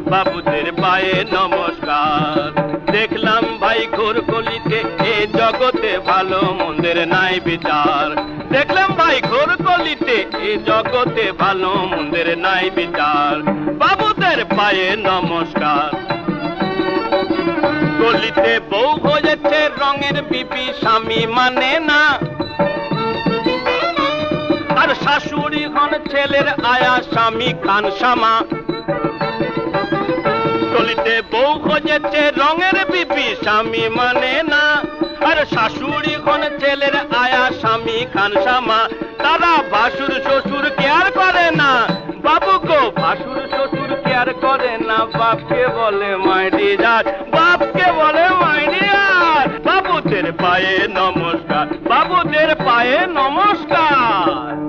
বাবুদের পায়ে নমস্কার। দেখলাম ভাই ঘোর কলিতে এ জগতে ভালো মন্দের নাই বিচার। দেখলাম ভাই ঘোর কলিতে এ জগতে ভালো মন্দের নাই বিচার। বাবুদের পায়ে নমস্কার। গলিতে বউ হয়েছে রঙের পিপি, স্বামী মানে না, আর শাশুড়ি হন ছেলের আয়া, স্বামী খানসামা। গলিতে বউ হয়েছে রঙের পিপি, স্বামী মানে না, আর শাশুড়ি হন ছেলের আয়া, স্বামী খানসামা। তারা ভাসুর শ্বশুর কেয়ার করে না, বাবু গো ভাসুর শ্বশুর কেয়ার করে না। বাপকে বলে মাই ডিয়ার, বাপকে বলে মাই ডিয়ার। বাবুদের পায়ে নমস্কার, বাবুদের পায়ে নমস্কার।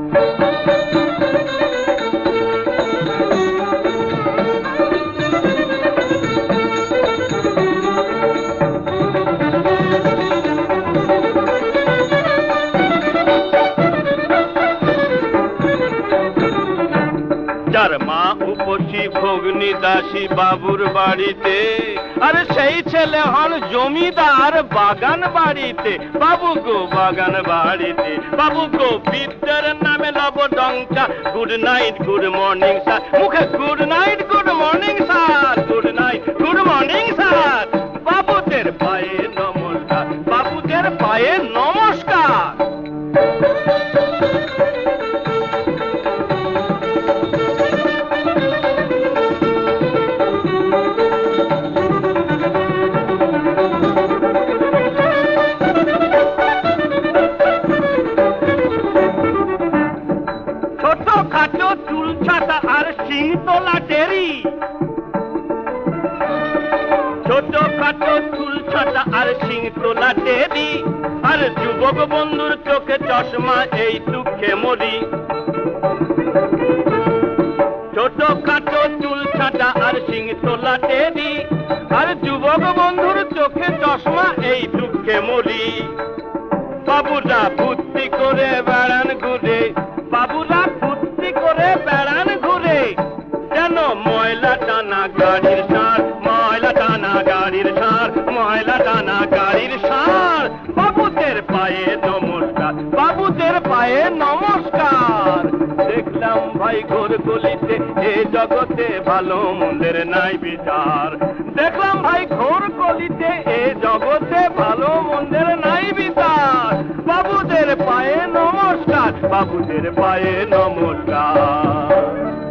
যার মা উপসী ভগ্নী দাসী বাবুর বাড়িতে, আরে সেই ছেলে হন জমিদার বাগান বাড়িতে। বাবু গো বাগান বাড়িতে, বাবু গো বিদ্যার নামে লবডঙ্কা। Good night good morning sir, মুখে good night good morning sir, good night good morning sir. বাবুদের পায়ে নমস্কার, বাবুদের পায়ে নমস্কার। ছোটখাটো চুল ছাটা আর শিং তোলা টেরি, ছোটখাটো চুল ছাটা আর শিং তোলা টেরি, আর যুবক বন্ধুর চোখে চশমা, এই দুঃখে মরি। ছোটখাটো চুল ছাটা আর শিং তোলা টেরি, আর যুবক বন্ধুর চোখে চশমা, এই দুঃখে মরি। বাবুরা বুদ্ধি করে বেড়ান ঘুরে, বাবুরা বুদ্ধি করে বেড়ান ঘুরে, যেন ময়লা টানা গাড়ির সার, ময়লা টানা গাড়ির সার, ময়লা টানা গাড়ির সার। বাবুদের পায়ে নমস্কার, বাবুদের পায়ে নমস্কার। দেখলাম ভাই ঘোর গলিতে এ জগতে ভালো মন্দের নাই বিচার। দেখলাম ভাই ঘোর গলিতে এ জগতে ভালো মন্দের নাই বিচার। বাবুদের পায়ে নমস্কার, বাবুদের পায়ে নমস্কার।